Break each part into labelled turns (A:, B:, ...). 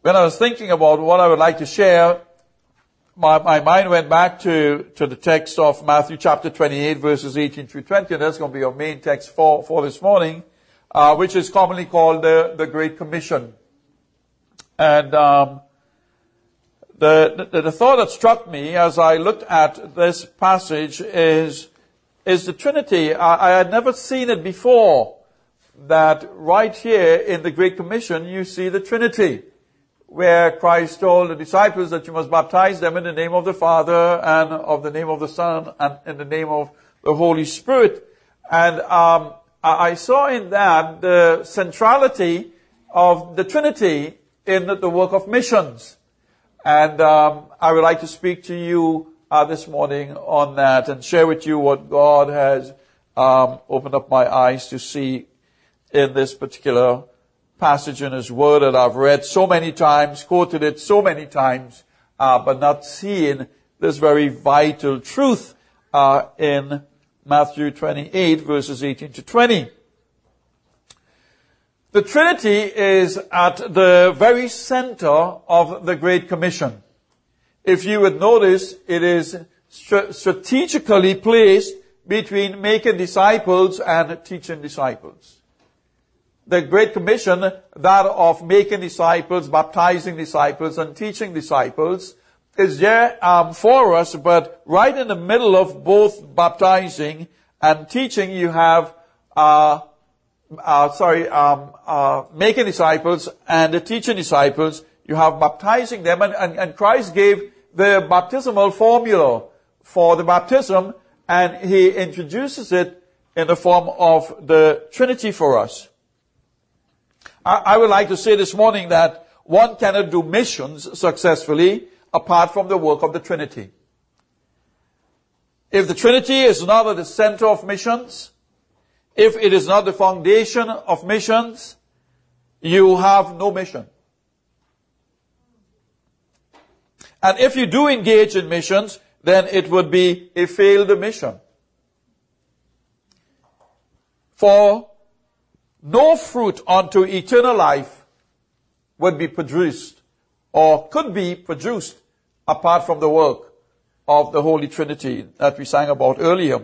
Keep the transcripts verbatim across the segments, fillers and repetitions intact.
A: when I was thinking about what I would like to share, my, my mind went back to, to the text of Matthew chapter twenty-eight, verses eighteen through twenty, and that's going to be our main text for, for this morning, uh, which is commonly called the, the Great Commission. And um, the, the the thought that struck me as I looked at this passage is is the Trinity. I, I had never seen it before, that right here in the Great Commission you see the Trinity, where Christ told the disciples that you must baptize them in the name of the Father and of the name of the Son and in the name of the Holy Spirit. And um, I saw in that the centrality of the Trinity in the work of missions. And um, I would like to speak to you uh, this morning on that and share with you what God has um, opened up my eyes to see in this particular passage in His Word that I've read so many times, quoted it so many times, uh, but not seeing this very vital truth uh, in Matthew twenty-eight, verses eighteen to twenty. The Trinity is at the very center of the Great Commission. If you would notice, it is strategically placed between making disciples and teaching disciples. The Great Commission, that of making disciples, baptizing disciples, and teaching disciples, is there um, for us, but right in the middle of both baptizing and teaching, you have, uh, uh, sorry, um, uh, making disciples and teaching disciples. You have baptizing them, and, and, and Christ gave the baptismal formula for the baptism, and He introduces it in the form of the Trinity for us. I would like to say this morning that one cannot do missions successfully apart from the work of the Trinity. If the Trinity is not at the center of missions, if it is not the foundation of missions, you have no mission. And if you do engage in missions, then it would be a failed mission. For no fruit unto eternal life would be produced or could be produced apart from the work of the Holy Trinity that we sang about earlier.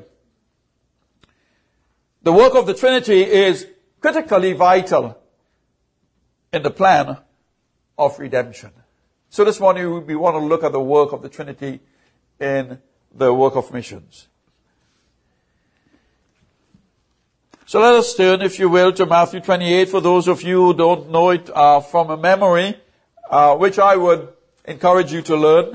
A: The work of the Trinity is critically vital in the plan of redemption. So this morning we want to look at the work of the Trinity in the work of missions. So let us turn, if you will, to Matthew twenty-eight, for those of you who don't know it uh, from a memory, uh, which I would encourage you to learn.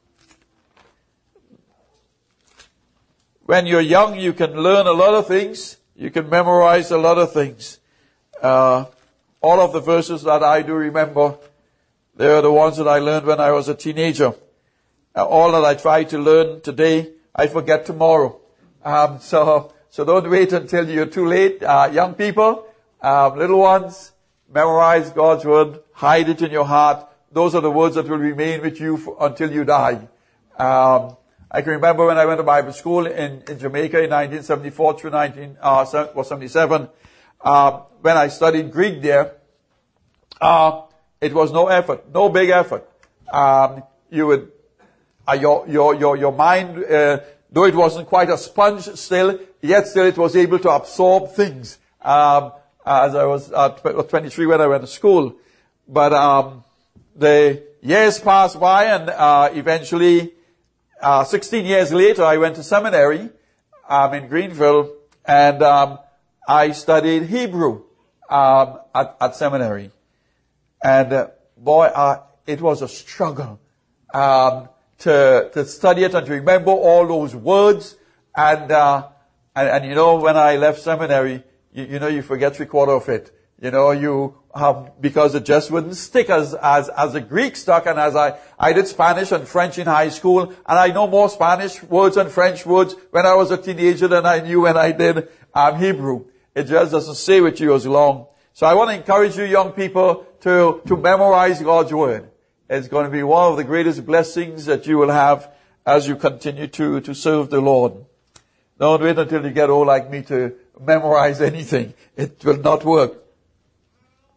A: When you're young, you can learn a lot of things. You can memorize a lot of things. Uh, all of the verses that I do remember, they are the ones that I learned when I was a teenager. Uh, all that I try to learn today, I forget tomorrow. Um, so... So don't wait until you're too late. Uh, young people, um, little ones, memorize God's Word, hide it in your heart. Those are the words that will remain with you for, until you die. Um, I can remember when I went to Bible school in, in Jamaica in nineteen seventy-four through nineteen seventy-seven, uh, when I studied Greek there, uh, it was no effort, no big effort. Um, you would, uh, your, your, your, your mind, uh, though it wasn't quite a sponge still, yet still it was able to absorb things. Um, as I was uh, twenty-three when I went to school. But um, the years passed by, and uh, eventually, uh, sixteen years later, I went to seminary um, in Greenville, and um, I studied Hebrew um, at, at seminary. And uh, boy, uh, it was a struggle um, to to study it and to remember all those words. And uh, and, and you know, when I left seminary, you, you know, you forget three quarter of it. You know, you have, because it just wouldn't stick as, as, as the Greek stuck, and as I, I did Spanish and French in high school, and I know more Spanish words and French words when I was a teenager than I knew when I did, um, Hebrew. It just doesn't stay with you as long. So I want to encourage you young people to, to memorize God's Word. It's going to be one of the greatest blessings that you will have as you continue to, to serve the Lord. Don't wait until you get old like me to memorize anything. It will not work.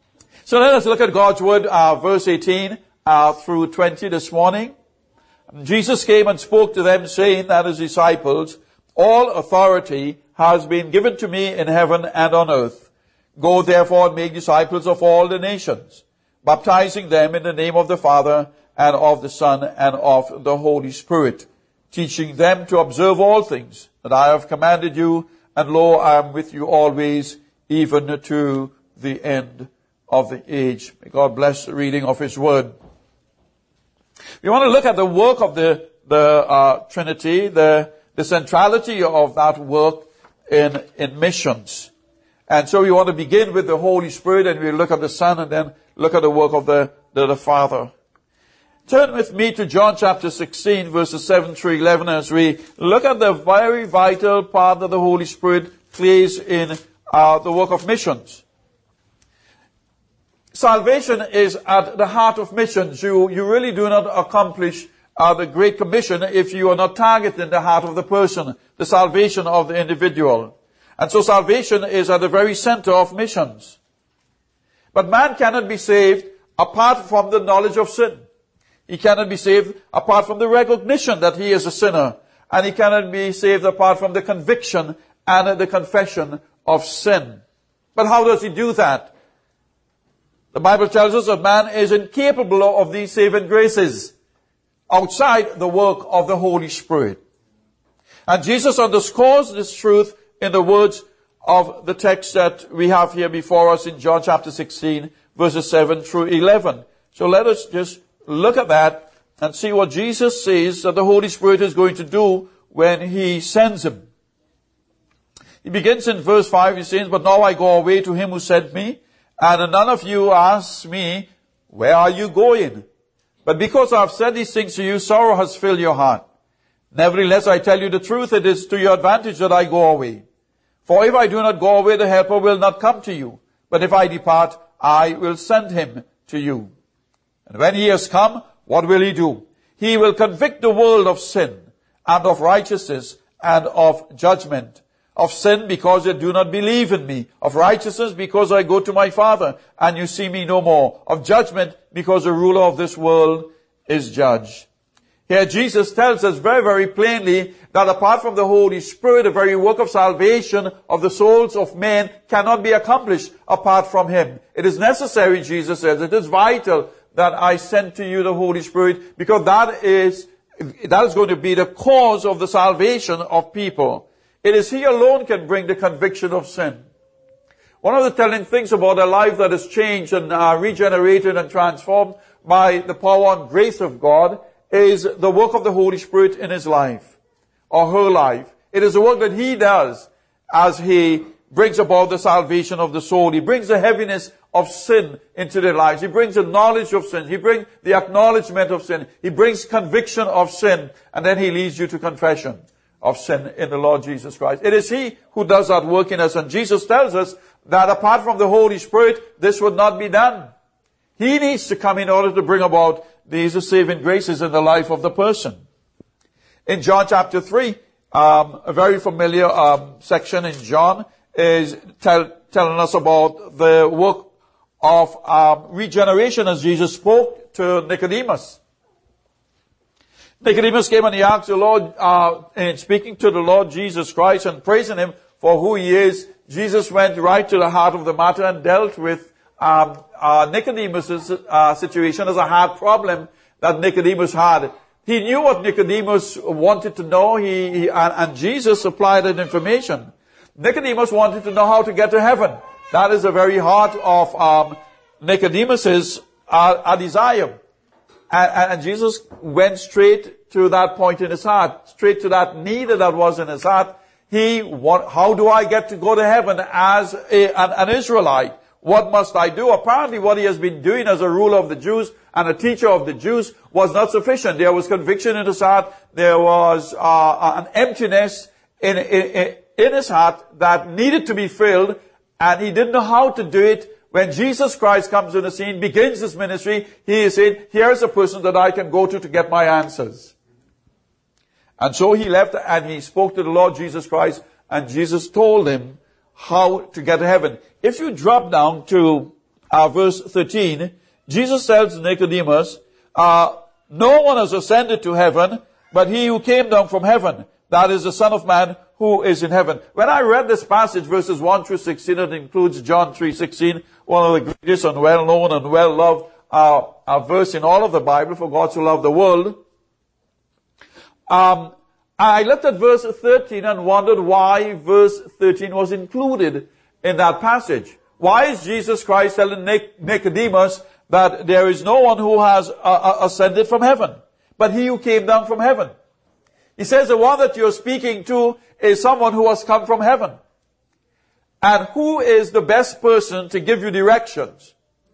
A: So let us look at God's word, uh, verse eighteen uh, through twenty this morning. Jesus came and spoke to them, saying that his disciples, all authority has been given to me in heaven and on earth. Go therefore and make disciples of all the nations, baptizing them in the name of the Father and of the Son and of the Holy Spirit, teaching them to observe all things that I have commanded you, and lo, I am with you always, even to the end of the age. May God bless the reading of his word. We want to look at the work of the, the uh, Trinity, the, the centrality of that work in, in missions. And so we want to begin with the Holy Spirit, and we look at the Son, and then look at the work of the, the, the Father. Turn with me to John chapter sixteen, verses seven through eleven, as we look at the very vital part that the Holy Spirit plays in uh, the work of missions. Salvation is at the heart of missions. You, you really do not accomplish uh, the Great Commission if you are not targeting the heart of the person, the salvation of the individual. And so salvation is at the very center of missions. But man cannot be saved apart from the knowledge of sin. He cannot be saved apart from the recognition that he is a sinner. And he cannot be saved apart from the conviction and the confession of sin. But how does he do that? The Bible tells us that man is incapable of these saving graces outside the work of the Holy Spirit. And Jesus underscores this truth in the words of the text that we have here before us in John chapter sixteen, verses seven through eleven. So let us just look at that and see what Jesus says that the Holy Spirit is going to do when he sends him. He begins in verse five, he says, "But now I go away to him who sent me, and none of you asks me, where are you going? But because I have said these things to you, sorrow has filled your heart. Nevertheless, I tell you the truth, it is to your advantage that I go away. For if I do not go away, the Helper will not come to you. But if I depart, I will send him to you. And when he has come, what will he do? He will convict the world of sin, and of righteousness, and of judgment. Of sin, because you do not believe in me. Of righteousness, because I go to my Father, and you see me no more. Of judgment, because the ruler of this world is judged." Here Jesus tells us very, very plainly that apart from the Holy Spirit, the very work of salvation of the souls of men cannot be accomplished apart from him. It is necessary, Jesus says, it is vital that I send to you the Holy Spirit, because that is, that is going to be the cause of the salvation of people. It is he alone can bring the conviction of sin. One of the telling things about a life that is changed and uh, regenerated and transformed by the power and grace of God is the work of the Holy Spirit in his life, or her life. It is the work that he does as he brings about the salvation of the soul. He brings the heaviness of sin into their lives. He brings the knowledge of sin. He brings the acknowledgement of sin. He brings conviction of sin. And then he leads you to confession of sin in the Lord Jesus Christ. It is he who does that work in us. And Jesus tells us that apart from the Holy Spirit, this would not be done. He needs to come in order to bring about these saving graces in the life of the person. In John chapter three, um, a very familiar um, section in John is tell, telling us about the work of um, regeneration as Jesus spoke to Nicodemus. Nicodemus came and he asked the Lord, uh, in speaking to the Lord Jesus Christ and praising him for who he is, Jesus went right to the heart of the matter and dealt with um, uh, Nicodemus' uh, situation as a hard problem that Nicodemus had. He knew what Nicodemus wanted to know, he, he and, and Jesus supplied that information. Nicodemus wanted to know how to get to heaven. That is the very heart of um, Nicodemus's uh, a desire. And, and Jesus went straight to that point in his heart, straight to that need that was in his heart. He, what, how do I get to go to heaven as a, an, an Israelite? What must I do? Apparently what he has been doing as a ruler of the Jews and a teacher of the Jews was not sufficient. There was conviction in his heart. There was uh, an emptiness in, in, in his heart that needed to be filled, and he didn't know how to do it. When Jesus Christ comes on the scene, begins his ministry, he is saying, here's a person that I can go to to get my answers. And so he left and he spoke to the Lord Jesus Christ, and Jesus told him how to get to heaven. If you drop down to uh, verse thirteen, Jesus tells Nicodemus, uh, no one has ascended to heaven, but he who came down from heaven, that is the Son of Man who is in heaven. When I read this passage, verses one through sixteen, it includes John three sixteen, one of the greatest and well-known and well-loved uh, uh, verse in all of the Bible, for God so loved the world. Um, I looked at verse thirteen and wondered why verse thirteen was included in that passage. Why is Jesus Christ telling Nicodemus that there is no one who has uh, ascended from heaven, but he who came down from heaven? He says the one that you're speaking to is someone who has come from heaven. And who is the best person to give you directions?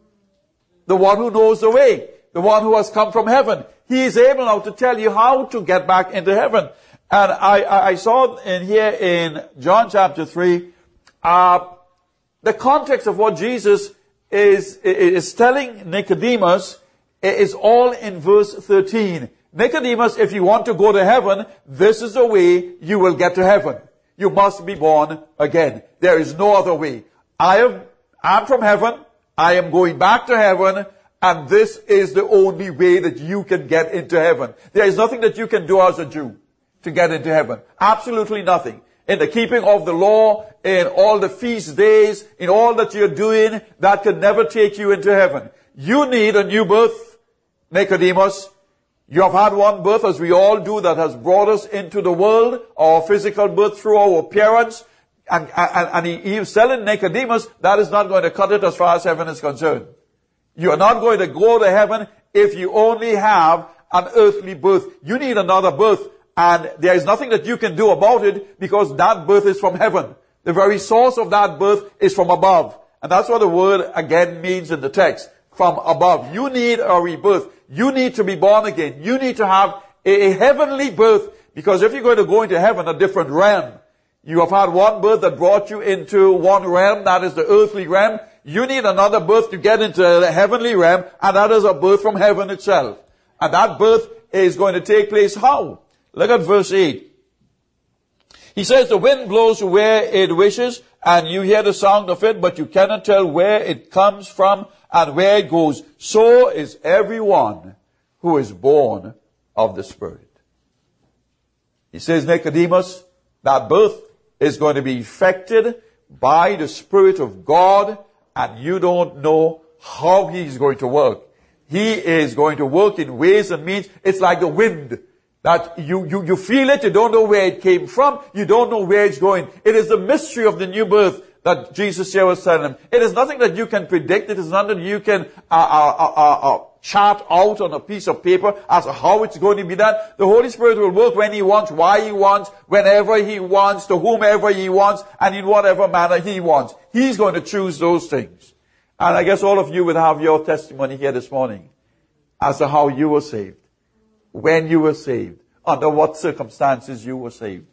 A: The one who knows the way. The one who has come from heaven. He is able now to tell you how to get back into heaven. And I, I saw in here in John chapter three, uh, the context of what Jesus is, is telling Nicodemus is all in verse thirteen. Nicodemus, if you want to go to heaven, this is the way you will get to heaven. You must be born again. There is no other way. I am, I'm from heaven. I am going back to heaven. And this is the only way that you can get into heaven. There is nothing that you can do as a Jew to get into heaven. Absolutely nothing. In the keeping of the law, in all the feast days, in all that you're doing, that could never take you into heaven. You need a new birth, Nicodemus. You have had one birth, as we all do, that has brought us into the world, our physical birth through our parents. And, and, and he, he was telling Nicodemus, that is not going to cut it as far as heaven is concerned. You are not going to go to heaven if you only have an earthly birth. You need another birth. And there is nothing that you can do about it, because that birth is from heaven. The very source of that birth is from above. And that's what the word again means in the text. From above. You need a rebirth. You need to be born again. You need to have a, a heavenly birth. Because if you're going to go into heaven, a different realm, you have had one birth that brought you into one realm, that is the earthly realm. You need another birth to get into the heavenly realm, and that is a birth from heaven itself. And that birth is going to take place how? Look at verse eight. He says, the wind blows where it wishes, and you hear the sound of it, but you cannot tell where it comes from and where it goes. So is everyone who is born of the Spirit. He says, Nicodemus, that birth is going to be effected by the Spirit of God, and you don't know how He's going to work. He is going to work in ways and means. It's like the wind. That you, you, you feel it, you don't know where it came from, you don't know where it's going. It is the mystery of the new birth that Jesus here was telling him. It is nothing that you can predict, it is nothing that you can uh, uh, uh, uh, chart out on a piece of paper as to how it's going to be done. The Holy Spirit will work when He wants, why He wants, whenever He wants, to whomever He wants, and in whatever manner He wants. He's going to choose those things. And I guess all of you would have your testimony here this morning as to how you were saved. When you were saved, under what circumstances you were saved.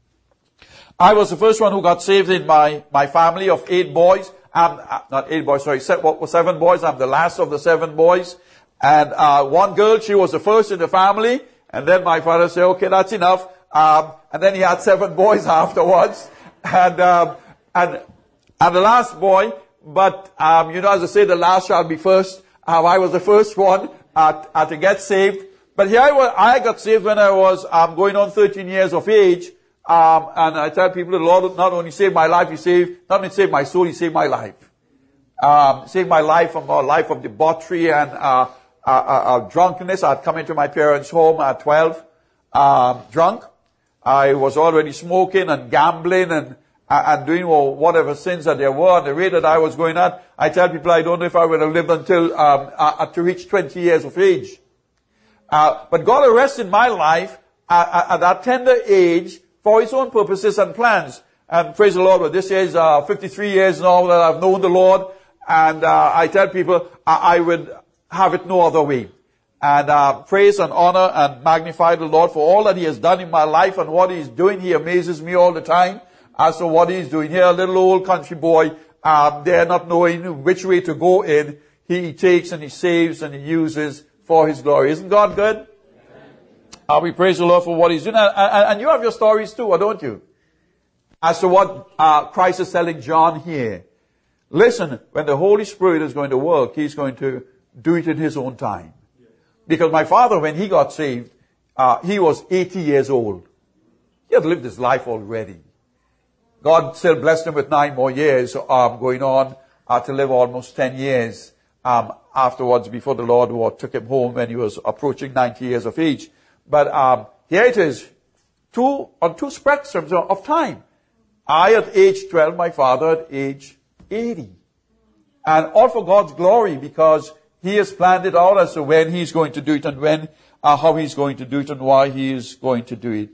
A: I was the first one who got saved in my, my family of eight boys. I'm, uh, not eight boys, sorry, seven, seven boys. I'm the last of the seven boys. And uh, one girl, she was the first in the family. And then my father said, okay, that's enough. Um, and then he had seven boys afterwards. And, um, and, and the last boy, but, um, you know, as I say, the last shall be first. Um, I was the first one uh, uh, to get saved. But here I was, I got saved when I was um, going on thirteen years of age. Um, and I tell people the Lord not only saved my life, He saved, not only saved my soul, He saved my life. Um, saved my life from a life of debauchery and uh, uh, uh, drunkenness. I'd come into my parents' home at twelve, um, drunk. I was already smoking and gambling and and doing whatever sins that there were. And the rate that I was going at, I tell people I don't know if I would have lived until um, uh, to reach twenty years of age. Uh, but God arrested my life at, at that tender age for His own purposes and plans. And praise the Lord, well, this is uh, fifty-three years now that I've known the Lord. And uh, I tell people I, I would have it no other way. And uh, praise and honor and magnify the Lord for all that He has done in my life and what He's doing. He amazes me all the time as to what He's doing. Here, a little old country boy, um, there not knowing which way to go in, He takes and He saves and He uses for His glory. Isn't God good? Uh, we praise the Lord for what He's doing. And, and, and you have your stories too, or don't you? As to what uh, Christ is telling John here. Listen, when the Holy Spirit is going to work, He's going to do it in His own time. Because my father, when he got saved, uh, he was eighty years old. He had lived his life already. God still blessed him with nine more years, um, going on uh, to live almost ten years um, afterwards before the Lord uh, took him home when he was approaching ninety years of age. But um, here it is, two on two spectrums of time. I at age twelve, my father at age eighty. And all for God's glory, because He has planned it out as to when He's going to do it and when, uh, how He's going to do it and why He is going to do it.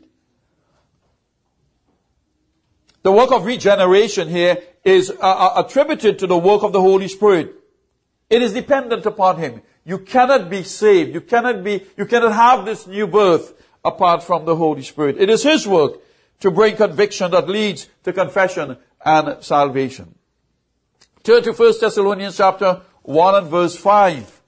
A: The work of regeneration here is uh, attributed to the work of the Holy Spirit. It is dependent upon Him. You cannot be saved. You cannot be, you cannot have this new birth apart from the Holy Spirit. It is His work to bring conviction that leads to confession and salvation. Turn to First Thessalonians chapter one and verse five.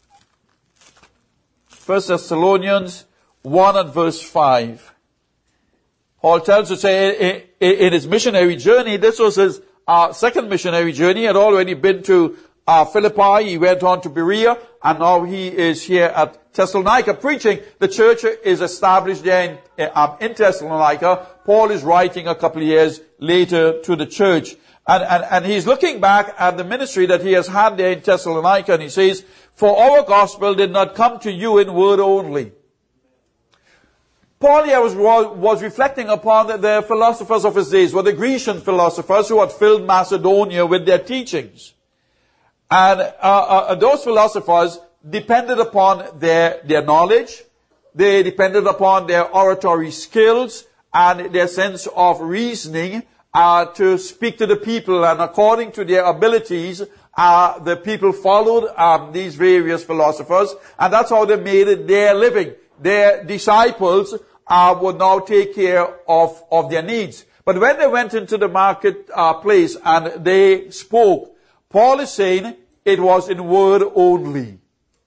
A: First Thessalonians one and verse five. Paul tells us in his missionary journey, this was his uh, second missionary journey. He had already been to uh, Philippi. He went on to Berea, and now he is here at Thessalonica preaching. The church is established there in, um, in Thessalonica. Paul is writing a couple of years later to the church. And, and, and he's looking back at the ministry that he has had there in Thessalonica, and he says, "For our gospel did not come to you in word only." Paul here was, was reflecting upon the, the philosophers of his days, were the Grecian philosophers who had filled Macedonia with their teachings. And uh, uh, those philosophers depended upon their, their knowledge, they depended upon their oratory skills and their sense of reasoning, Uh, to speak to the people, and according to their abilities, uh, the people followed um, these various philosophers, and that's how they made it their living. Their disciples uh, would now take care of, of their needs. But when they went into the market uh, place and they spoke, Paul is saying it was in word only.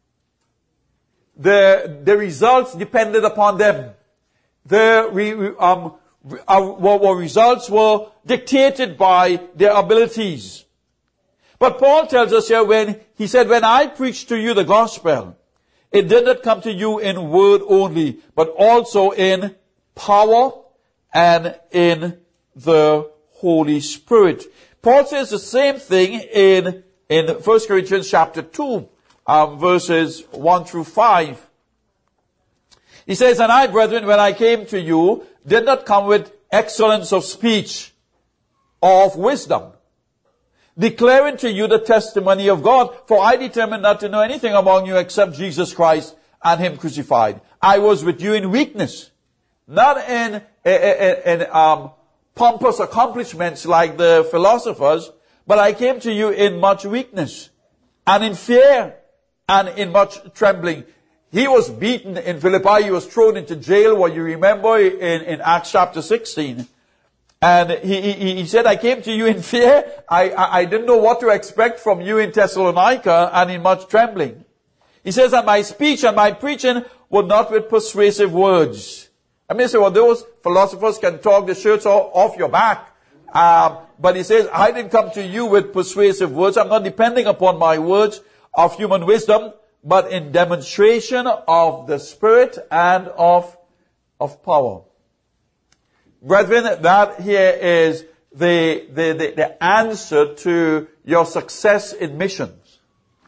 A: The, the results depended upon them. The, um, Our results were dictated by their abilities. But Paul tells us here, when he said, "When I preached to you the gospel, it did not come to you in word only, but also in power and in the Holy Spirit." Paul says the same thing in, in First Corinthians chapter two, um, verses one through five. He says, "And I, brethren, when I came to you, did not come with excellence of speech or of wisdom, declaring to you the testimony of God. For I determined not to know anything among you except Jesus Christ and Him crucified. I was with you in weakness, not in, in, in um, pompous accomplishments like the philosophers, but I came to you in much weakness and in fear and in much trembling." He was beaten in Philippi. He was thrown into jail, what you remember in, in Acts chapter sixteen. And he, he, he said, "I came to you in fear. I, I, I didn't know what to expect from you in Thessalonica, and in much trembling." He says, "And my speech and my preaching were not with persuasive words." I mean, so well, those philosophers can talk the shirts off your back. Um, but he says, "I didn't come to you with persuasive words. I'm not depending upon my words of human wisdom, but in demonstration of the Spirit and of, of power." Brethren, that here is the, the, the, the answer to your success in missions.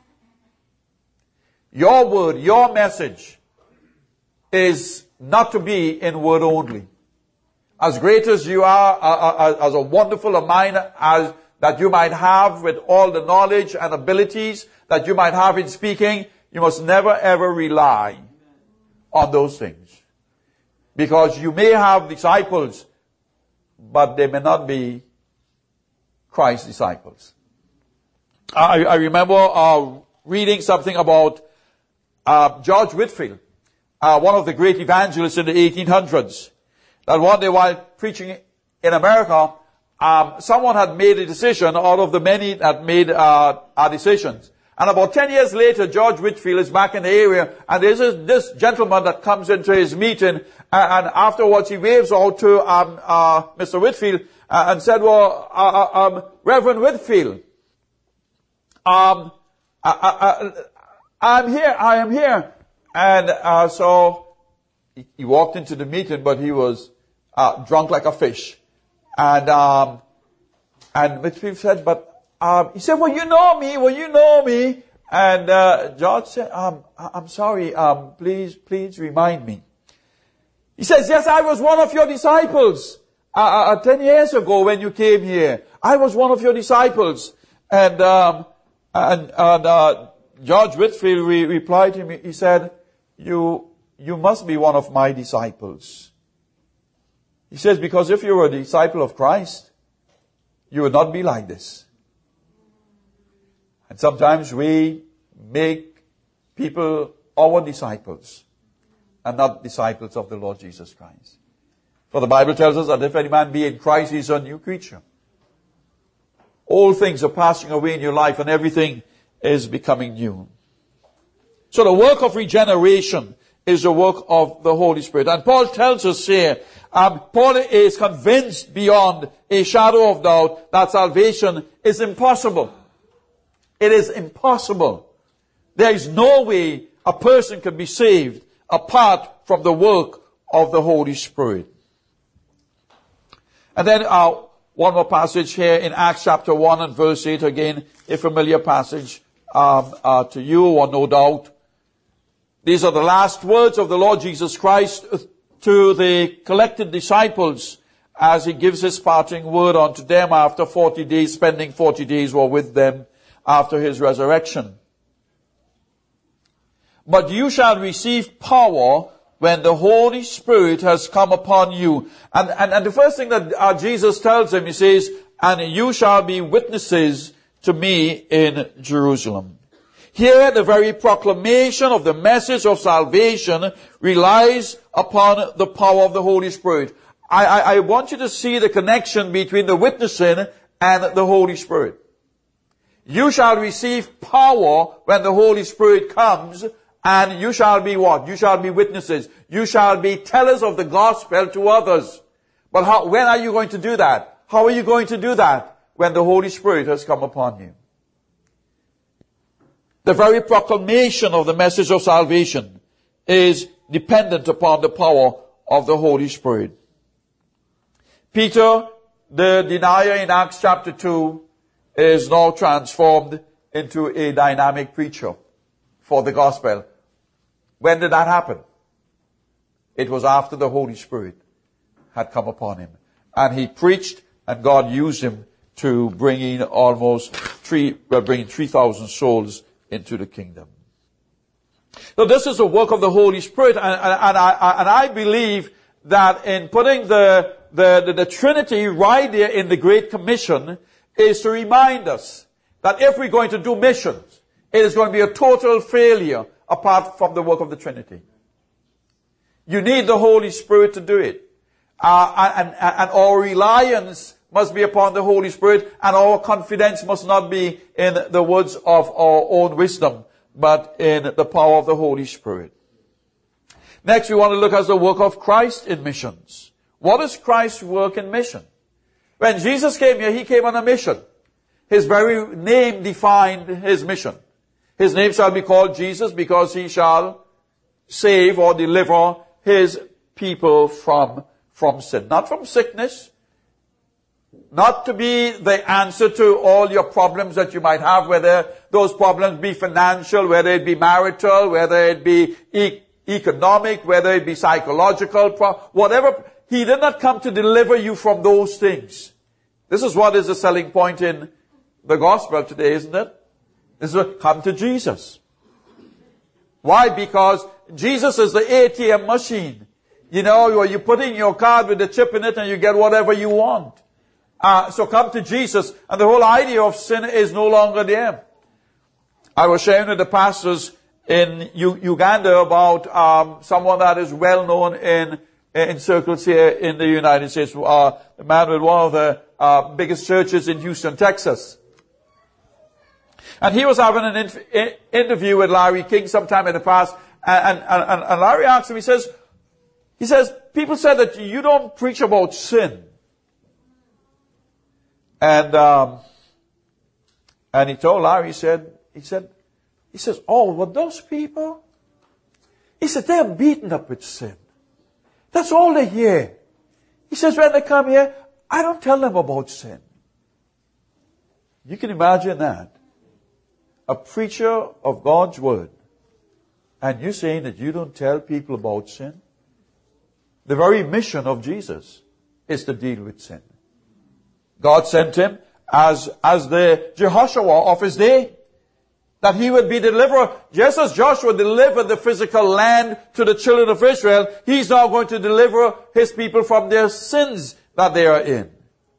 A: Your word, your message is not to be in word only. As great as you are, uh, uh, as a wonderful a mind as that you might have with all the knowledge and abilities that you might have in speaking, you must never ever rely on those things. Because you may have disciples, but they may not be Christ's disciples. I, I remember uh, reading something about uh, George Whitefield, uh, one of the great evangelists in the eighteen hundreds. That one day while preaching in America, um, someone had made a decision out of the many that made uh, uh, decisions. And about ten years later, George Whitefield is back in the area, and there's this, this gentleman that comes into his meeting, and, and afterwards he waves out to um, uh, Mister Whitefield uh, and said, "Well, uh, uh, um, Reverend Whitefield, um, I, I, I, I'm here, I am here. And uh, so he, he walked into the meeting, but he was uh, drunk like a fish. And um, and Whitfield said, but um, he said, well, you know me, well, you know me. And uh, George said, um, I'm sorry, um, please, please remind me. He says, yes, I was one of your disciples uh, uh, ten years ago when you came here. I was one of your disciples. And um, and, and uh, George Whitfield re- replied to me, he said, you you must be one of my disciples. He says, because if you were a disciple of Christ, you would not be like this. And sometimes we make people our disciples and not disciples of the Lord Jesus Christ. For the Bible tells us that if any man be in Christ, he is a new creature. All things are passing away in your life and everything is becoming new. So the work of regeneration is the work of the Holy Spirit. And Paul tells us here, um, Paul is convinced beyond a shadow of doubt that salvation is impossible. It is impossible. There is no way a person can be saved apart from the work of the Holy Spirit. And then uh, one more passage here in Acts chapter one and verse eight, again, a familiar passage um, uh, to you, or no doubt. These are the last words of the Lord Jesus Christ to the collected disciples as he gives his parting word unto them after forty days, spending forty days were with them after his resurrection. But you shall receive power when the Holy Spirit has come upon you. And, and, and the first thing that uh, Jesus tells them, he says, and you shall be witnesses to me in Jerusalem. Here, the very proclamation of the message of salvation relies upon the power of the Holy Spirit. I, I, I want you to see the connection between the witnessing and the Holy Spirit. You shall receive power when the Holy Spirit comes, and you shall be what? You shall be witnesses. You shall be tellers of the gospel to others. But how, when are you going to do that? How are you going to do that? When the Holy Spirit has come upon you. The very proclamation of the message of salvation is dependent upon the power of the Holy Spirit. Peter, the denier in Acts chapter two, is now transformed into a dynamic preacher for the gospel. When did that happen? It was after the Holy Spirit had come upon him. And he preached, and God used him to bring in almost three, well, bring three thousand souls into the kingdom. So this is the work of the Holy Spirit, and, and, and, I, and I believe that in putting the, the, the, the Trinity right there in the Great Commission is to remind us that if we're going to do missions, it is going to be a total failure apart from the work of the Trinity. You need the Holy Spirit to do it. Uh, and, and, and our reliance must be upon the Holy Spirit, and our confidence must not be in the words of our own wisdom, but in the power of the Holy Spirit. Next, we want to look at the work of Christ in missions. What is Christ's work in mission? When Jesus came here, he came on a mission. His very name defined his mission. His name shall be called Jesus because he shall save or deliver his people from, from sin. Not from sickness. Not to be the answer to all your problems that you might have, whether those problems be financial, whether it be marital, whether it be e- economic, whether it be psychological, pro- whatever. He did not come to deliver you from those things. This is what is the selling point in the gospel today, isn't it? This is come to Jesus. Why? Because Jesus is the A T M machine. You know, you put in your card with the chip in it and you get whatever you want. Uh, so come to Jesus, and the whole idea of sin is no longer there. I was sharing with the pastors in U- Uganda about um, someone that is well known in in circles here in the United States. Uh, the man with one of the uh, biggest churches in Houston, Texas. And he was having an inf- in- interview with Larry King sometime in the past, and, and, and, and Larry asked him, he says, he says, people said that you don't preach about sin. And um, And he told Larry, he said, he said, he says, oh, well, those people, he said, they're beaten up with sin. That's all they hear. He says, when they come here, I don't tell them about sin. You can imagine that. A preacher of God's word, and you saying that you don't tell people about sin? The very mission of Jesus is to deal with sin. God sent him as, as the Jehoshua of his day, that he would be deliverer. Just as Joshua delivered the physical land to the children of Israel, he's now going to deliver his people from their sins that they are in.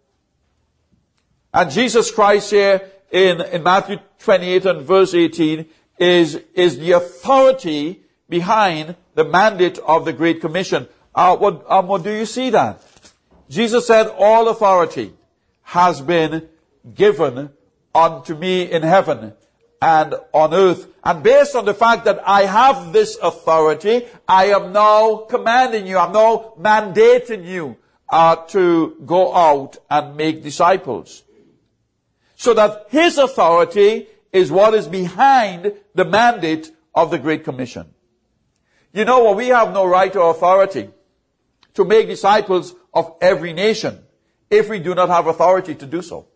A: And Jesus Christ here in, in Matthew twenty-eight and verse eighteen is, is the authority behind the mandate of the Great Commission. Uh, what, um, what do you see that? Jesus said, all authority has been given unto me in heaven and on earth. And based on the fact that I have this authority, I am now commanding you, I'm now mandating you uh, to go out and make disciples. So that his authority is what is behind the mandate of the Great Commission. You know what? We have no right or authority to make disciples of every nation if we do not have authority to do so.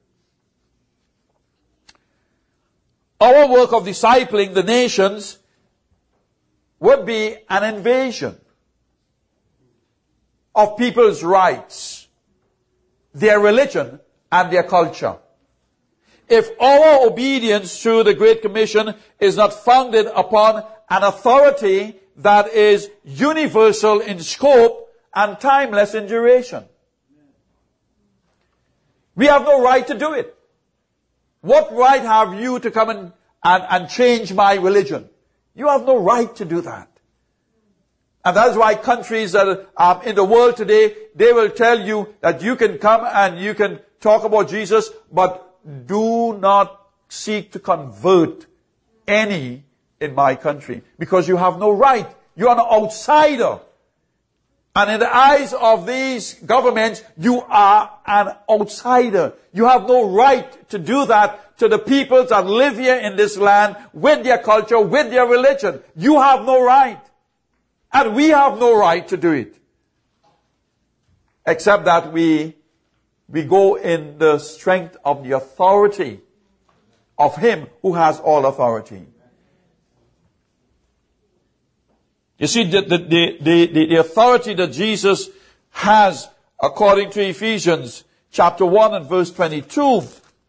A: Our work of discipling the nations would be an invasion of people's rights, their religion, and their culture. If our obedience to the Great Commission is not founded upon an authority that is universal in scope and timeless in duration, we have no right to do it. What right have you to come and, and, and change my religion? You have no right to do that. And that's why countries that are in the world today, they will tell you that you can come and you can talk about Jesus, but do not seek to convert any in my country, because you have no right. You are an outsider. And in the eyes of these governments, you are an outsider. You have no right to do that to the peoples that live here in this land with their culture, with their religion. You have no right. And we have no right to do it. Except that we, we go in the strength of the authority of him who has all authority. You see, the, the, the, the, the authority that Jesus has, according to Ephesians chapter one and verse twenty-two,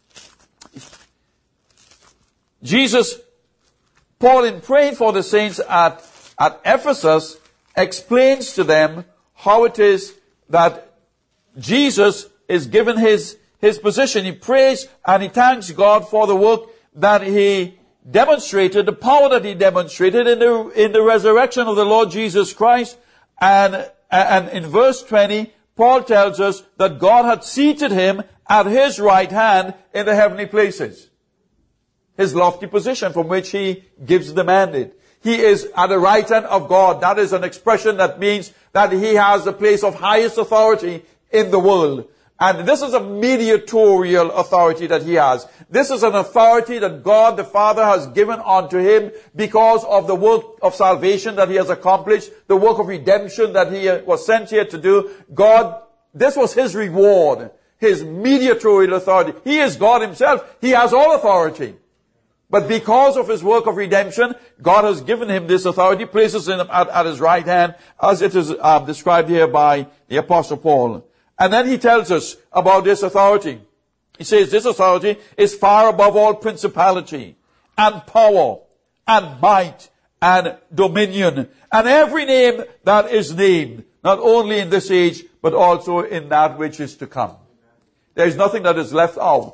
A: Jesus, Paul, in praying for the saints at, at Ephesus, explains to them how it is that Jesus is given his, his position. He prays and he thanks God for the work that he demonstrated, the power that he demonstrated in the, in the resurrection of the Lord Jesus Christ. And, and in verse twenty, Paul tells us that God had seated him at his right hand in the heavenly places. His lofty position from which he gives the mandate. He is at the right hand of God. That is an expression that means that he has the place of highest authority in the world. And this is a mediatorial authority that he has. This is an authority that God the Father has given unto him because of the work of salvation that he has accomplished, the work of redemption that he was sent here to do. God, this was his reward, his mediatorial authority. He is God himself. He has all authority. But because of his work of redemption, God has given him this authority, places him at, at his right hand, as it is uh, described here by the Apostle Paul. And then he tells us about this authority. He says this authority is far above all principality and power and might and dominion and every name that is named, not only in this age, but also in that which is to come. There is nothing that is left out.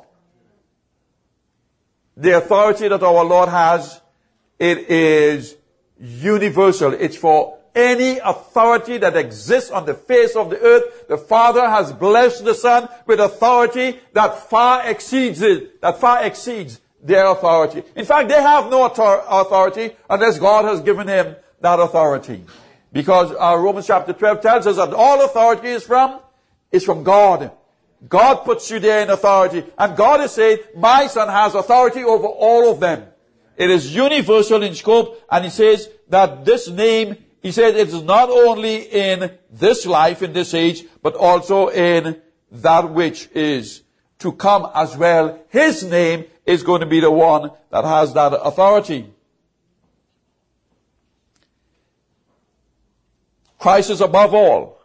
A: The authority that our Lord has, it is universal. It's for any authority that exists on the face of the earth. The Father has blessed the Son with authority that far exceeds it, that far exceeds their authority. In fact, they have no authority unless God has given him that authority. Because uh, Romans chapter twelve tells us that all authority is from, is from God. God puts you there in authority. And God is saying, my Son has authority over all of them. It is universal in scope, and He says that this name, He says it is not only in this life, in this age, but also in that which is to come as well. His name is going to be the one that has that authority. Christ is above all.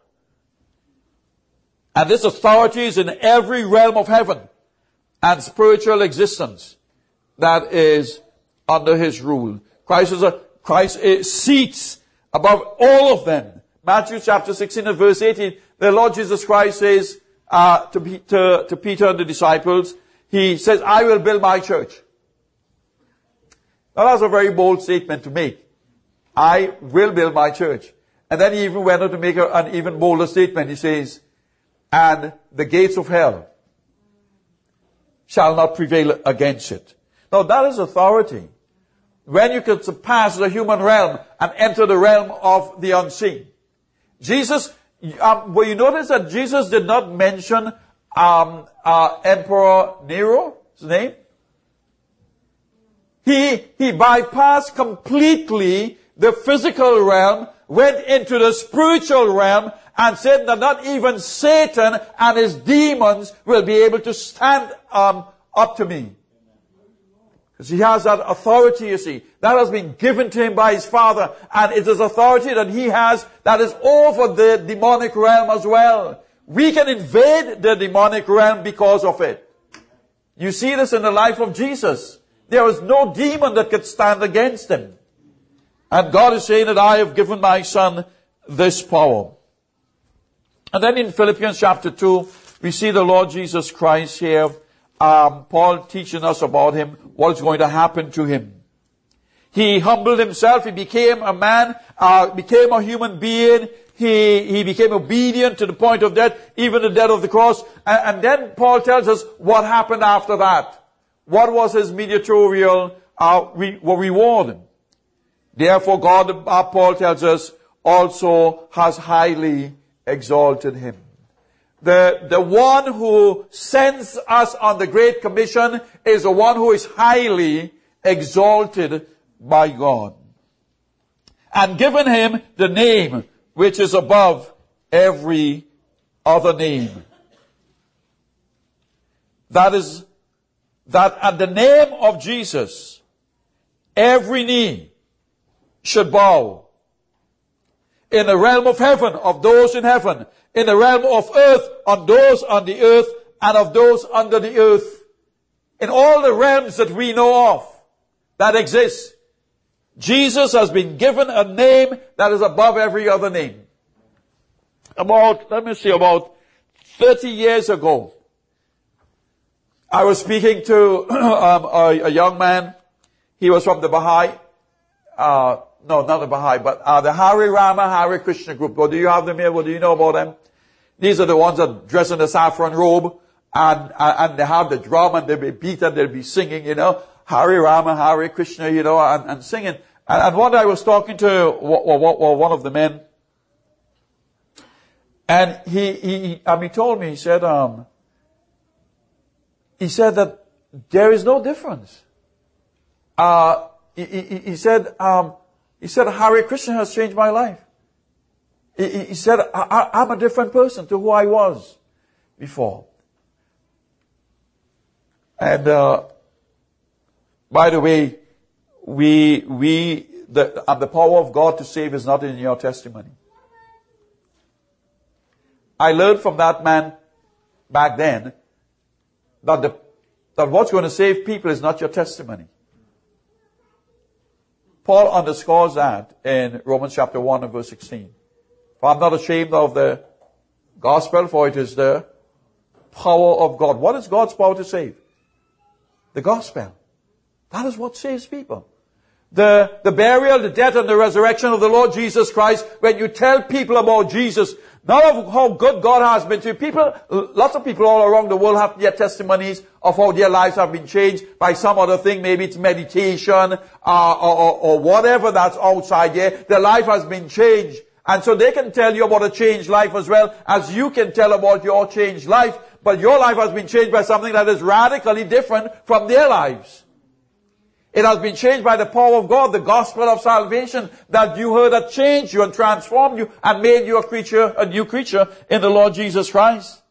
A: And this authority is in every realm of heaven and spiritual existence that is under His rule. Christ is a, Christ is, seats above all of them. Matthew chapter sixteen and verse eighteen, the Lord Jesus Christ says uh, to, to, to Peter and the disciples, He says, I will build my church. Now that's a very bold statement to make. I will build my church. And then He even went on to make a, an even bolder statement. He says, and the gates of hell shall not prevail against it. Now that is authority. When you can surpass the human realm and enter the realm of the unseen. Jesus, um, will you notice that Jesus did not mention um, uh, Emperor Nero's name? He, he bypassed completely the physical realm, went into the spiritual realm, and said that not even Satan and his demons will be able to stand um, up to me. Because he has that authority, you see. That has been given to him by his Father. And it is authority that he has that is over the demonic realm as well. We can invade the demonic realm because of it. You see this in the life of Jesus. There was no demon that could stand against him. And God is saying that I have given my Son this power. And then in Philippians chapter two, we see the Lord Jesus Christ here. Um, Paul teaching us about Him, what's going to happen to Him. He humbled Himself. He became a man, uh, became a human being. He, he became obedient to the point of death, even the death of the cross. And, and then Paul tells us what happened after that. What was His mediatorial uh, re- reward? Therefore God, uh, Paul tells us, also has highly exalted Him. The, the one who sends us on the Great Commission is the one who is highly exalted by God. And given Him the name which is above every other name. That is, that at the name of Jesus, every knee should bow. In the realm of heaven, of those in heaven. In the realm of earth, on those on the earth, and of those under the earth. In all the realms that we know of, that exist, Jesus has been given a name that is above every other name. About, let me see, about thirty years ago, I was speaking to um, a, a young man. He was from the Baha'i, uh, no, not the Baha'i, but uh, the Hare Rama Hare Krishna group. What do you have them here? What do you know about them? These are the ones that dress in the saffron robe, and, and they have the drum, and they'll be beaten, they'll be singing, you know, Hare Rama, Hare Krishna, you know, and, and singing. And, and one day I was talking to one of the men, and he, he, um, he told me, he said, um, he said that there is no difference. Uh, he, he, he said, um, he said, Hare Krishna has changed my life. He, he said, I, I'm a different person to who I was before. And, uh, by the way, we, we, the, uh, the power of God to save is not in your testimony. I learned from that man back then that the, that what's going to save people is not your testimony. Paul underscores that in Romans chapter one and verse sixteen. For I'm not ashamed of the gospel, for it is the power of God. What is God's power to save? The gospel. That is what saves people. The, the burial, the death, and the resurrection of the Lord Jesus Christ. When you tell people about Jesus, not of how good God has been to you. People, lots of people all around the world have their testimonies of how their lives have been changed by some other thing. Maybe it's meditation, uh, or, or, or whatever that's outside there. Their life has been changed. And so they can tell you about a changed life as well as you can tell about your changed life. but your life has been changed by something that is radically different from their lives. It has been changed by the power of God, the gospel of salvation that you heard that changed you and transformed you and made you a creature, a new creature in the Lord Jesus Christ.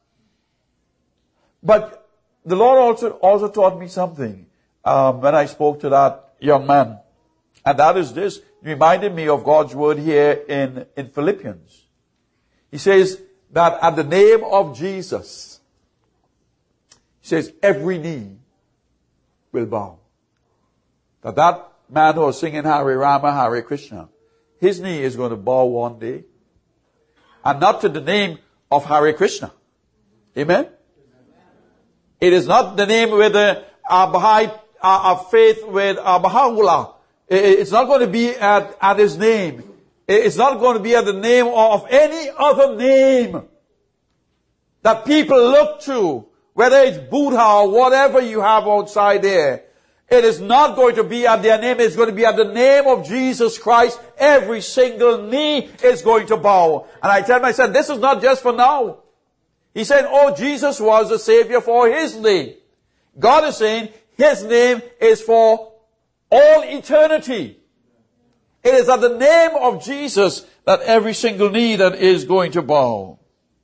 A: But the Lord also, also taught me something, um, when I spoke to that young man. And that is this. It reminded me of God's word here in, in Philippians. He says that at the name of Jesus, he says every knee will bow. That that man who was singing Hare Rama, Hare Krishna, his knee is going to bow one day. And not to the name of Hare Krishna. Amen? It is not the name with the uh, Baha'i uh, of faith with uh, Baha'u'llah. It's not going to be at, at his name. It's not going to be at the name of any other name that people look to, whether it's Buddha or whatever you have outside there. It is not going to be at their name. It's going to be at the name of Jesus Christ. Every single knee is going to bow. And I tell myself, this is not just for now. He said, oh, Jesus was the Savior for His name. God is saying His name is for all eternity. It is at the name of Jesus that every single knee that is going to bow.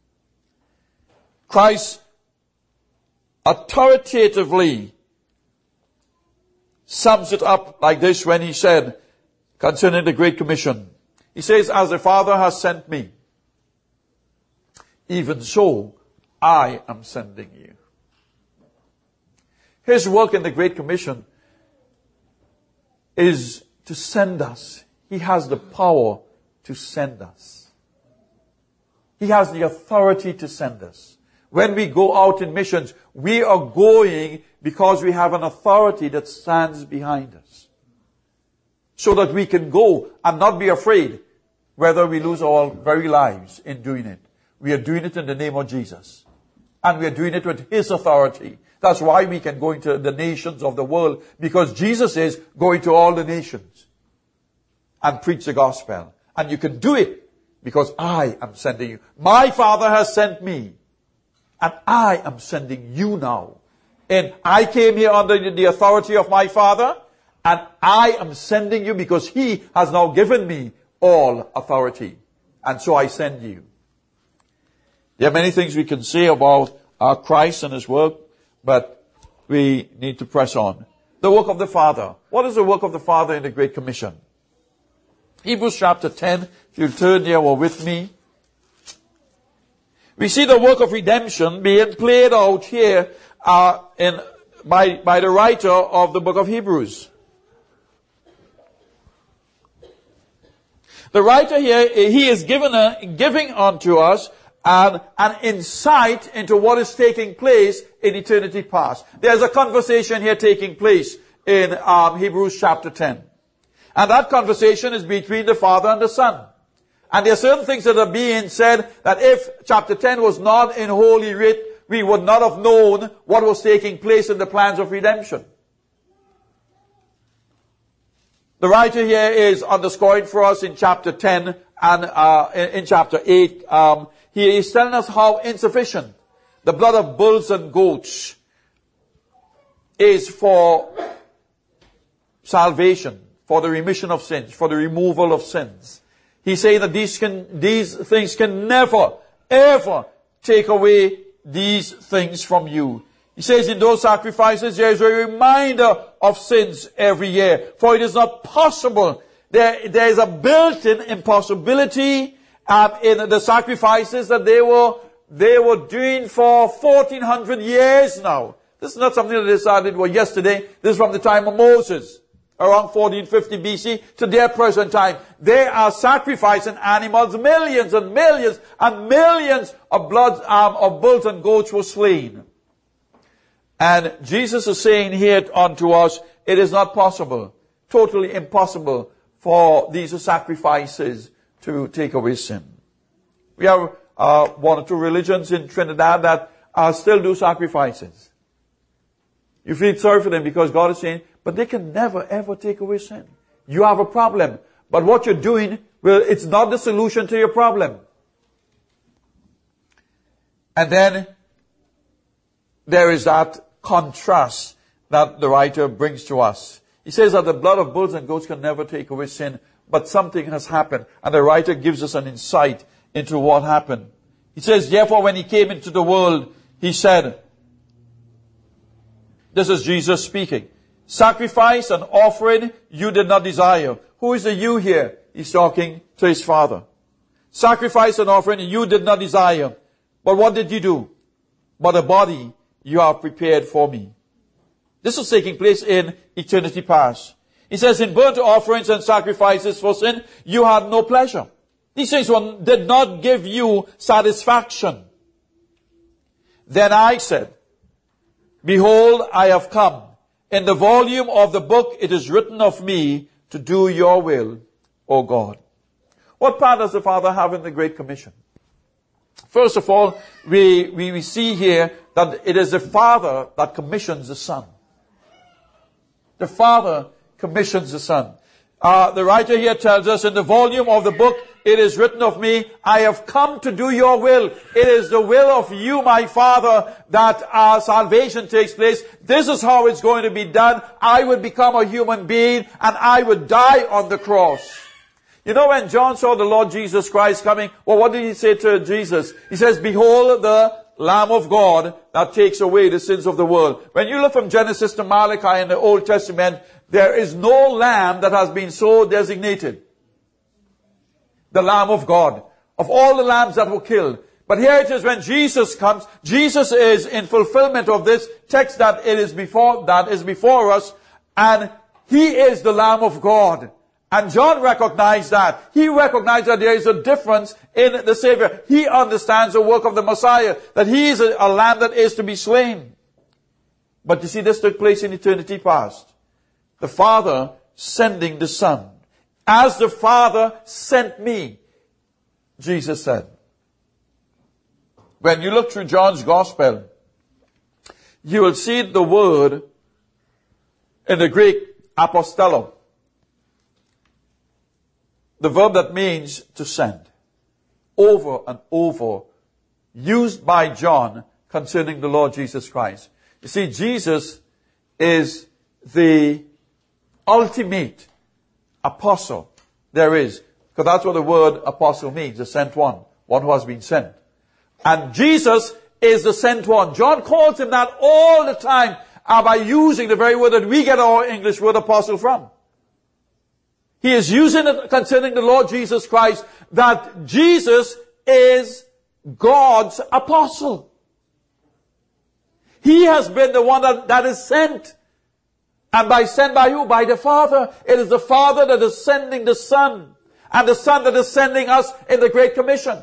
A: Christ authoritatively sums it up like this when He said concerning the Great Commission. He says, as the Father has sent me, even so I am sending you. His work in the Great Commission is to send us. He has the power to send us. He has the authority to send us. When we go out in missions, we are going because we have an authority that stands behind us. So that we can go and not be afraid whether we lose our very lives in doing it. We are doing it in the name of Jesus. And we are doing it with His authority. That's why we can go into the nations of the world. Because Jesus is going to all the nations and preach the gospel. And you can do it because I am sending you. My Father has sent me. And I am sending you now. And I came here under the authority of my Father. And I am sending you because He has now given me all authority. And so I send you. There are many things we can say about our Christ and His work, but we need to press on. The work of the Father. What is the work of the Father in the Great Commission? Hebrews chapter ten, if you'll turn there or with me. We see the work of redemption being played out here uh, in, by, by the writer of the book of Hebrews. The writer here, he is given a, giving unto us an, an insight into what is taking place in eternity past. There's a conversation here taking place in um, Hebrews chapter ten. And that conversation is between the Father and the Son. And there are certain things that are being said that if chapter ten was not in Holy Writ, we would not have known what was taking place in the plans of redemption. The writer here is underscoring for us in chapter ten and uh, in, in chapter eight. Um, he is telling us how insufficient the blood of bulls and goats is for salvation, for the remission of sins, for the removal of sins. He's saying that these can, these things can never, ever take away these things from you. He says in those sacrifices there is a reminder of sins every year. For it is not possible. There, there is a built-in impossibility um, in the sacrifices that they were, they were doing for fourteen hundred years now. This is not something that they started well, yesterday. This is from the time of Moses. Around fourteen fifty B C to their present time. They are sacrificing animals. Millions and millions and millions of blood um, of bulls and goats were slain. And Jesus is saying here unto us, it is not possible, totally impossible for these sacrifices to take away sin. We have uh, one or two religions in Trinidad that uh, still do sacrifices. You feel sorry for them because God is saying, but they can never ever take away sin. You have a problem. But what you're doing, well, it's not the solution to your problem. And then there is that contrast that the writer brings to us. He says that the blood of bulls and goats can never take away sin, but something has happened. And the writer gives us an insight into what happened. He says, therefore, when he came into the world, he said, this is Jesus speaking, sacrifice and offering you did not desire. Who is the you here? He's talking to his Father. Sacrifice and offering you did not desire. But what did you do? But a body you have prepared for me. This was taking place in eternity past. He says, in burnt offerings and sacrifices for sin, you had no pleasure. These things were, did not give you satisfaction. Then I said, behold, I have come. In the volume of the book it is written of me to do your will, O God. What part does the Father have in the Great Commission? First of all, we, we, we see here that it is the Father that commissions the Son. The Father commissions the Son. Uh, the writer here tells us, in the volume of the book, it is written of me, I have come to do your will. It is the will of you, my Father, that our salvation takes place. This is how it's going to be done. I would become a human being, and I would die on the cross. You know, when John saw the Lord Jesus Christ coming, well, what did he say to Jesus? He says, behold the Lamb of God that takes away the sins of the world. When you look from Genesis to Malachi in the Old Testament, there is no lamb that has been so designated. The Lamb of God. Of all the lambs that were killed. But here it is when Jesus comes, Jesus is in fulfillment of this text that it is before, that is before us, and he is the Lamb of God. And John recognized that. He recognized that there is a difference in the Savior. He understands the work of the Messiah, that he is a, a lamb that is to be slain. But you see, this took place in eternity past. The Father sending the Son. As the Father sent me, Jesus said. When you look through John's Gospel, you will see the word in the Greek, apostello. The verb that means to send. Over and over. Used by John concerning the Lord Jesus Christ. You see, Jesus is the ultimate apostle there is. Because that's what the word apostle means. The sent one. One who has been sent. And Jesus is the sent one. John calls him that all the time. Uh, by using the very word that we get our English word apostle from. He is using it concerning the Lord Jesus Christ, that Jesus is God's apostle. He has been the one that, that is sent. And by sent by who? By the Father. It is the Father that is sending the Son. And the Son that is sending us in the Great Commission.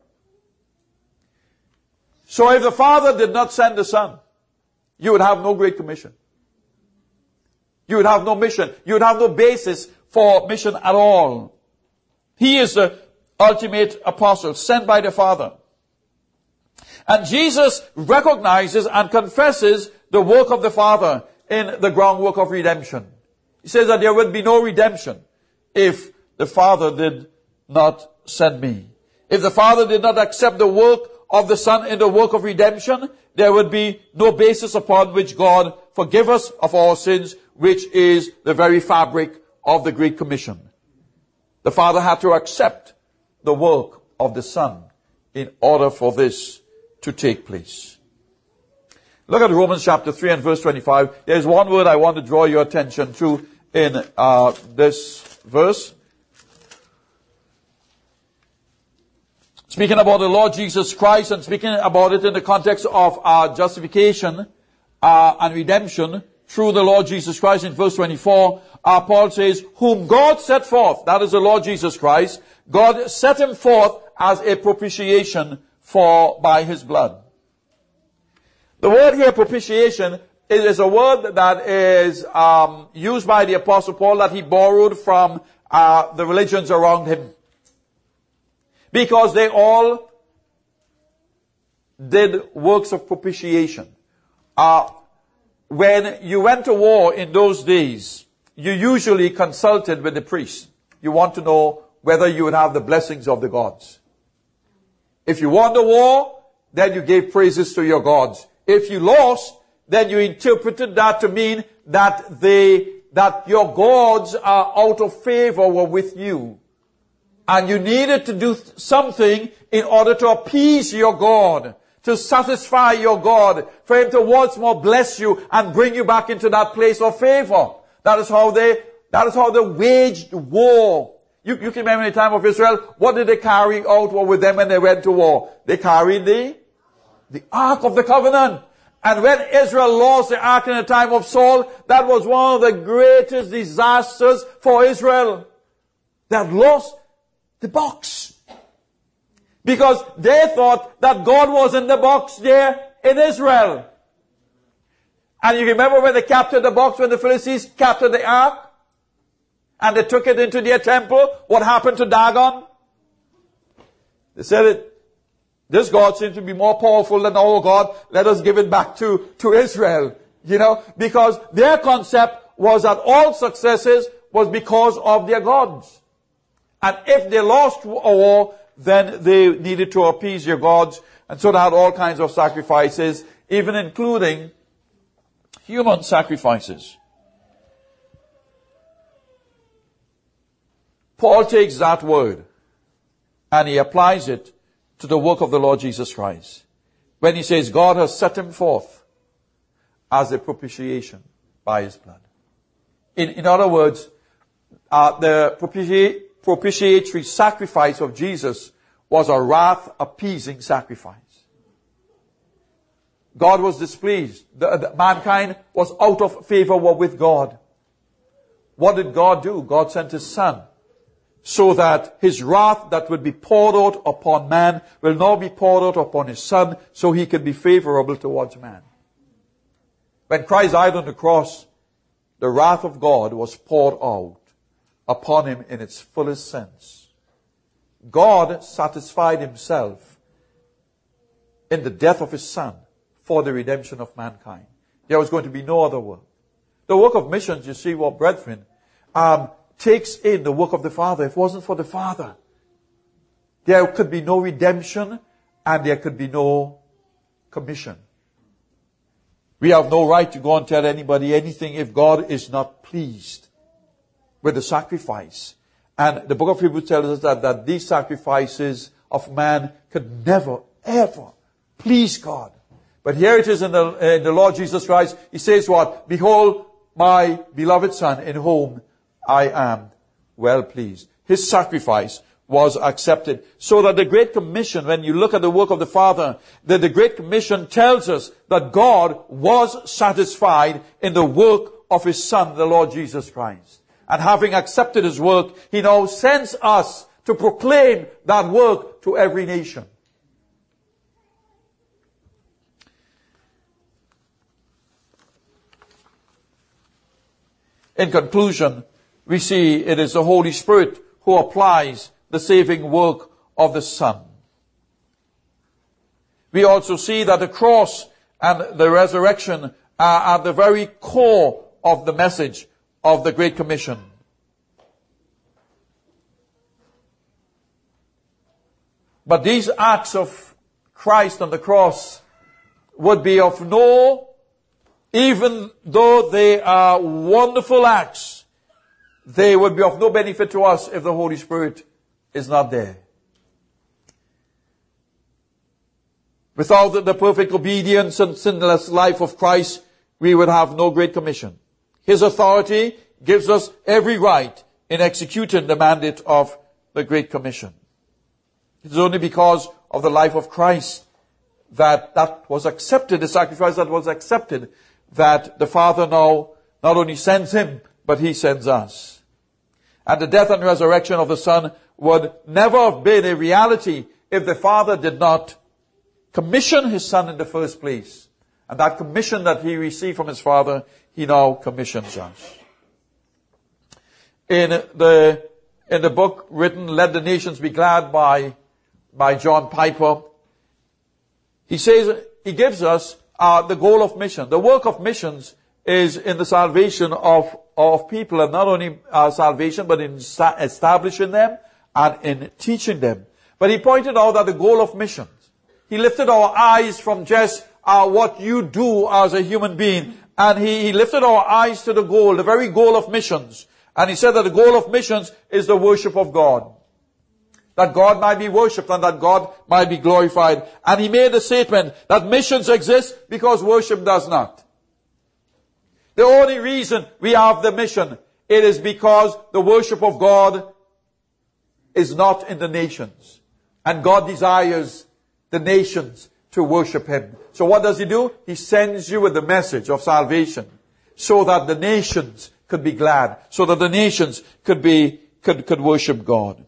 A: So if the Father did not send the Son, you would have no Great Commission. You would have no mission. You would have no basis for mission at all. He is the ultimate apostle, sent by the Father. And Jesus recognizes and confesses the work of the Father in the groundwork of redemption. He says that there would be no redemption if the Father did not send me. If the Father did not accept the work of the Son in the work of redemption, there would be no basis upon which God forgive us of our sins, which is the very fabric of the Great Commission. The Father had to accept the work of the Son in order for this to take place. Look at Romans chapter three and verse twenty-five. There's one word I want to draw your attention to in uh, this verse. Speaking about the Lord Jesus Christ and speaking about it in the context of our justification uh, and redemption through the Lord Jesus Christ in verse twenty-four, uh, Paul says, whom God set forth, that is the Lord Jesus Christ, God set him forth as a propitiation for by his blood. The word here, propitiation, is a word that is um, used by the Apostle Paul that he borrowed from uh, the religions around him. Because they all did works of propitiation. Uh, when you went to war in those days, you usually consulted with the priest. You want to know whether you would have the blessings of the gods. If you won the war, then you gave praises to your gods. If you lost, then you interpreted that to mean that they, that your gods are out of favor with you. And you needed to do something in order to appease your God, to satisfy your God, for him to once more bless you and bring you back into that place of favor. That is how they, that is how they waged war. You, you can remember in the time of Israel, what did they carry out with them when they went to war? They carried the, the Ark of the Covenant. And when Israel lost the Ark in the time of Saul, that was one of the greatest disasters for Israel. They had lost the box. Because they thought that God was in the box there in Israel. And you remember when they captured the box, when the Philistines captured the ark? And they took it into their temple. What happened to Dagon? They said it, this God seems to be more powerful than our God. Let us give it back to, to Israel. You know, because their concept was that all successes was because of their gods. And if they lost a war, then they needed to appease their gods. And so they had all kinds of sacrifices, even including human sacrifices. Paul takes that word and he applies it to the work of the Lord Jesus Christ. When he says God has set him forth as a propitiation by his blood. In, in other words, uh, the propitiation propitiatory sacrifice of Jesus was a wrath-appeasing sacrifice. God was displeased. The, the, mankind was out of favor with God. What did God do? God sent his Son so that his wrath that would be poured out upon man will now be poured out upon his Son so he can be favorable towards man. When Christ died on the cross, the wrath of God was poured out upon him in its fullest sense. God satisfied himself in the death of his Son for the redemption of mankind. There was going to be no other work. The work of missions, you see, what brethren, um, takes in the work of the Father. If it wasn't for the Father, there could be no redemption and there could be no commission. We have no right to go and tell anybody anything if God is not pleased with the sacrifice. And the book of Hebrews tells us that, that these sacrifices of man could never, ever please God. But here it is in the, in the Lord Jesus Christ. He says what? Behold my beloved Son in whom I am well pleased. His sacrifice was accepted. So that the Great Commission, when you look at the work of the Father, that the Great Commission tells us that God was satisfied in the work of his Son, the Lord Jesus Christ. And having accepted his work, he now sends us to proclaim that work to every nation. In conclusion, we see it is the Holy Spirit who applies the saving work of the Son. We also see that the cross and the resurrection are at the very core of the message of the Great Commission. But these acts of Christ on the cross would be of no, even though they are wonderful acts, they would be of no benefit to us if the Holy Spirit is not there. Without the perfect obedience and sinless life of Christ, we would have no Great Commission. His authority gives us every right in executing the mandate of the Great Commission. It is only because of the life of Christ that that was accepted, the sacrifice that was accepted, that the Father now not only sends him, but he sends us. And the death and resurrection of the Son would never have been a reality if the Father did not commission his Son in the first place. And that commission that he received from his Father, he now commissions us. In the, in the book written, Let the Nations Be Glad by, by John Piper, he says, he gives us uh, the goal of mission. The work of missions is in the salvation of, of people, and not only uh, salvation, but in sta- establishing them and in teaching them. But he pointed out that the goal of missions, he lifted our eyes from just uh, what you do as a human being. And he, he lifted our eyes to the goal, the very goal of missions. And he said that the goal of missions is the worship of God. That God might be worshipped and that God might be glorified. And he made the statement that missions exist because worship does not. The only reason we have the mission, it is because the worship of God is not in the nations. And God desires the nations to worship Him. So what does He do? He sends you with the message of salvation so that the nations could be glad, so that the nations could be, could, could worship God.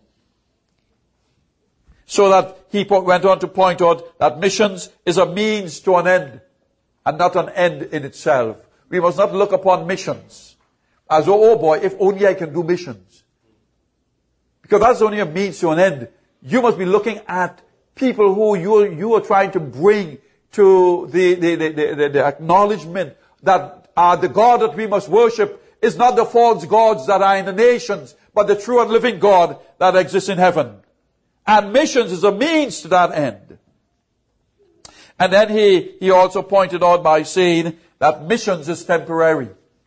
A: So that he went on to point out that missions is a means to an end and not an end in itself. We must not look upon missions as, oh, oh boy, if only I can do missions. Because that's only a means to an end. You must be looking at people who you, you are trying to bring to the, the, the, the, the acknowledgement that uh, the God that we must worship is not the false gods that are in the nations, but the true and living God that exists in heaven. And missions is a means to that end. And then he, he also pointed out by saying that missions is temporary.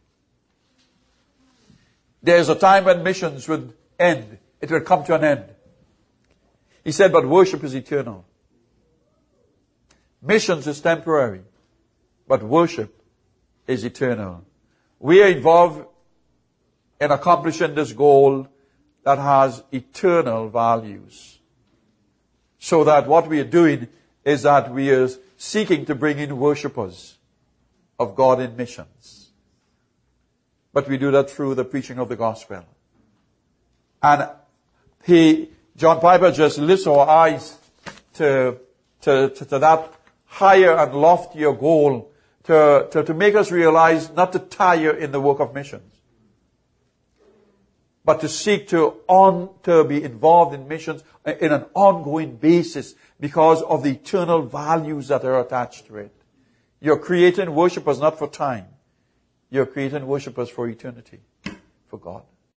A: There's a time when missions would end. It will come to an end. He said, but worship is eternal. Missions is temporary, but worship is eternal. We are involved in accomplishing this goal that has eternal values. So that what we are doing is that we are seeking to bring in worshippers of God in missions. But we do that through the preaching of the gospel. And he, John Piper just lifts our eyes to, to, to, to that higher and loftier goal to, to, to make us realize not to tire in the work of missions, but to seek to on, to be involved in missions in an ongoing basis because of the eternal values that are attached to it. You're creating worshipers not for time. You're creating worshipers for eternity, for God.